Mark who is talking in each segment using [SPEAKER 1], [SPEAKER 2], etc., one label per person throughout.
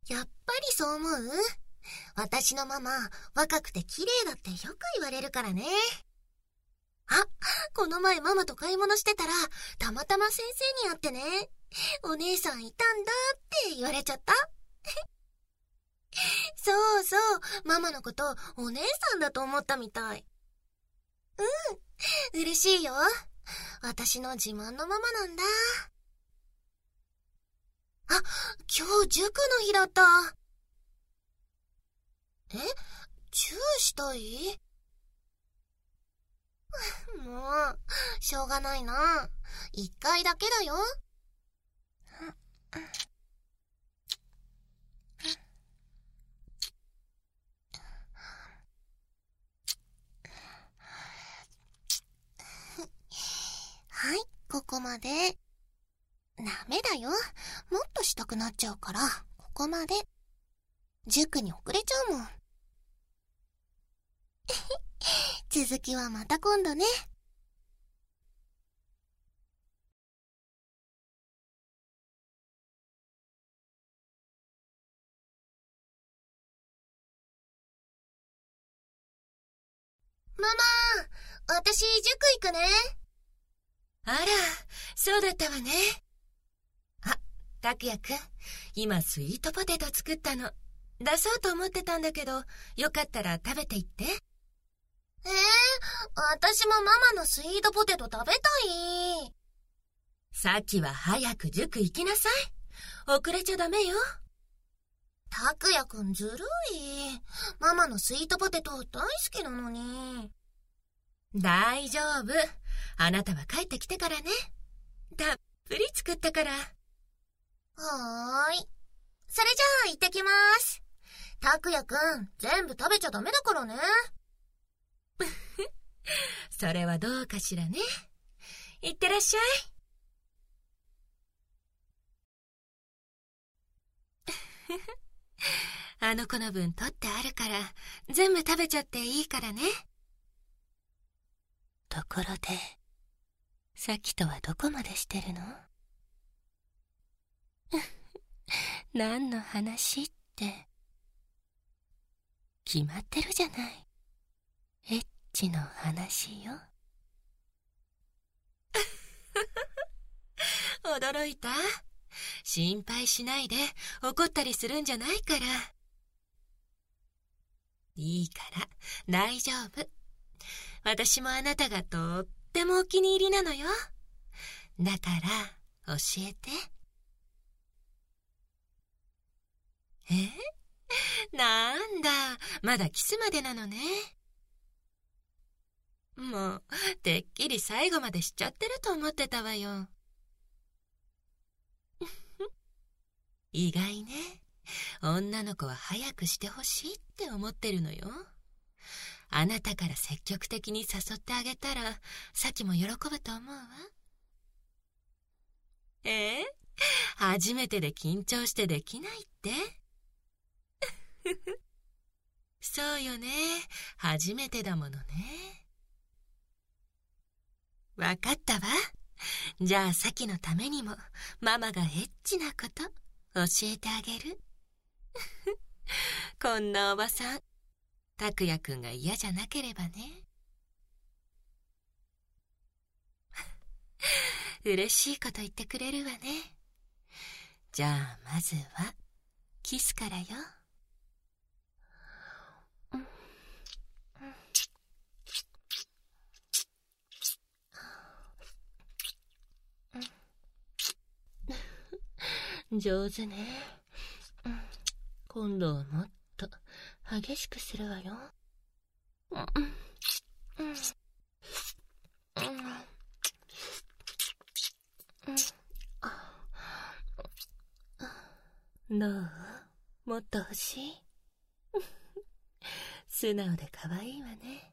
[SPEAKER 1] やっぱりそう思う？私のママ、若くて綺麗だってよく言われるからね。あ、この前ママと買い物してたら、たまたま先生に会ってね。お姉さんいたんだって言われちゃった。そうそう、ママのことお姉さんだと思ったみたい。うん、嬉しいよ。私の自慢のママなんだ。あ、今日塾の日だった。え？チューしたい？もう、しょうがないな。一回だけだよ。はい、ここまで。ダメだよ。もっとしたくなっちゃうから、ここまで。塾に遅れちゃうもん。続きはまた今度ね。ママ、私塾行くね。
[SPEAKER 2] あら、そうだったわね。あ、拓也くん、今スイートポテト作ったの。出そうと思ってたんだけど、よかったら食べていって。
[SPEAKER 1] 私もママのスイートポテト食べたい。
[SPEAKER 2] さっきは早く塾行きなさい。遅れちゃダメよ。
[SPEAKER 1] 拓也くんずるい。ママのスイートポテト大好きなのに。
[SPEAKER 2] 大丈夫。あなたは帰ってきてからね。たっぷり作ったから。
[SPEAKER 1] はーい。それじゃあ行ってきます。拓也くん、全部食べちゃダメだからね。
[SPEAKER 2] それはどうかしらね。いってらっしゃい。あの子の分取ってあるから、全部食べちゃっていいからね。ところで、さっきとはどこまでしてるの？何の話って。決まってるじゃない。エッチの話よ。驚いた？心配しないで、怒ったりするんじゃないから。いいから、大丈夫。私もあなたがとってもお気に入りなのよ。だから、教えて。なんだ、まだキスまでなのね。もう、てっきり最後までしちゃってると思ってたわよ。意外ね。女の子は早くしてほしいって思ってるのよ。あなたから積極的に誘ってあげたら、さきも喜ぶと思うわ。初めてで緊張してできないって？そうよね。初めてだものね。わかったわ。じゃあさきのためにも、ママがエッチなこと教えてあげる。こんなおばさん、拓也くんが嫌じゃなければね。嬉しいこと言ってくれるわね。じゃあまずはキスからよ。上手ね。今度はもっと激しくするわよ。どう？もっと欲しい？素直で可愛いわね。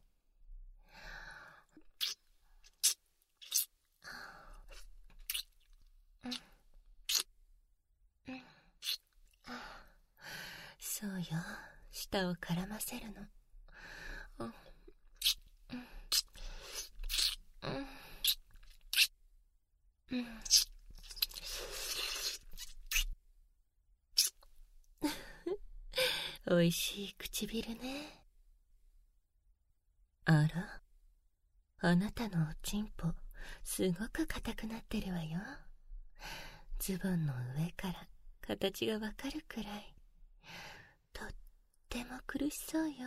[SPEAKER 2] そうよ、舌を絡ませるの。 おいしい唇ね。あら、あなたのおちんぽ、すごく硬くなってるわよ。ズボンの上から形がわかるくらい。とっても苦しそうよ。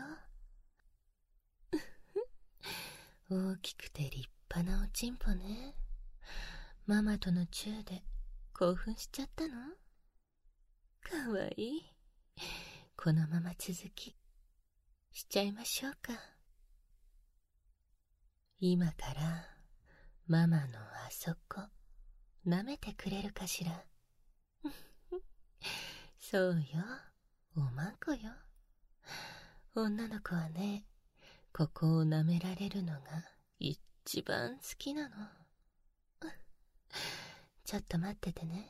[SPEAKER 2] 大きくて立派なおちんぽね。ママとのチューで興奮しちゃったの？かわいい。このまま続きしちゃいましょうか。今からママのあそこ舐めてくれるかしら。そうよ、おまんこよ。女の子はね、ここを舐められるのが一番好きなの。ちょっと待っててね。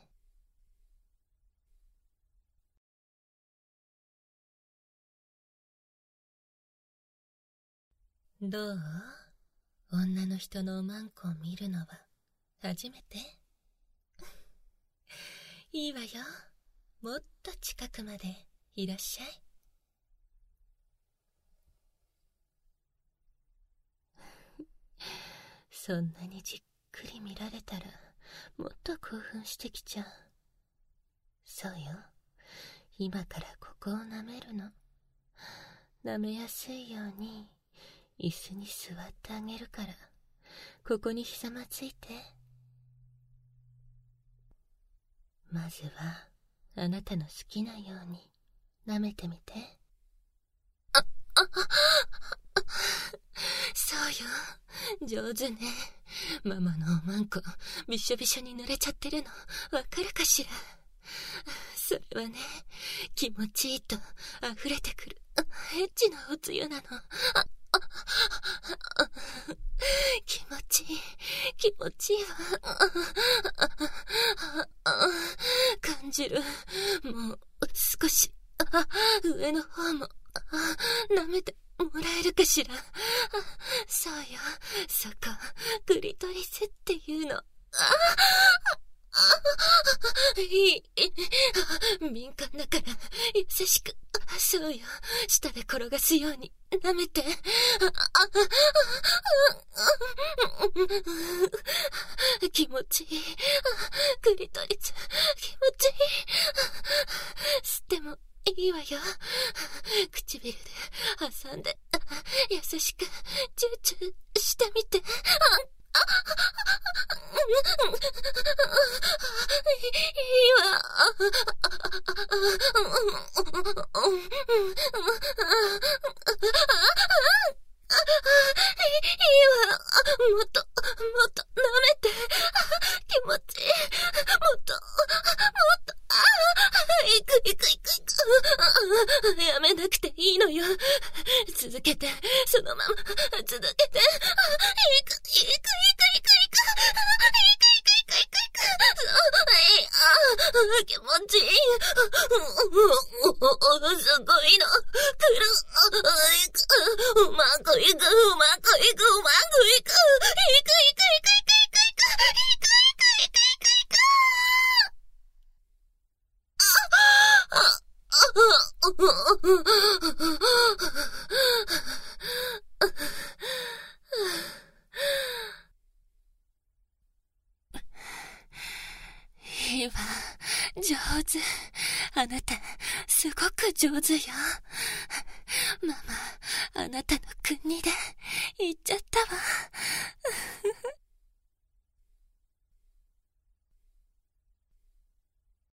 [SPEAKER 2] どう？女の人のおまんこを見るのは初めて？いいわよ。もっと近くまでいらっしゃい。そんなにじっくり見られたらもっと興奮してきちゃう。そうよ、今からここを舐めるの。舐めやすいように椅子に座ってあげるから、ここにひざまついて。まずはあなたの好きなように舐めてみて。そうよ、上手ね。ママのおまんこびしょびしょに濡れちゃってるのわかるかしら。それはね、気持ちいいと溢れてくるエッチなおつゆなの。気持ちいい、気持ちいいわ。感じる。もう少し上の方も舐めてもらえるかしら。そうよ、そこクリトリスっていうの。いい、敏感だから優しく。そうよ、下で転がすように舐めて。気持ちいい。クリトリス気持ちいい。吸ってもいいわよ。唇で挟んで優しくチューチューしてみて。いいわ。もっと舐めて。気持ちいい。もっと。いく。やめなくていいのよ。続けて。そのまま続けて。いく。気持ちいい。すごいの。うまくいく。いいわ、上手。あなたすごく上手よ。ママ、あなたの国で言っちゃったわ。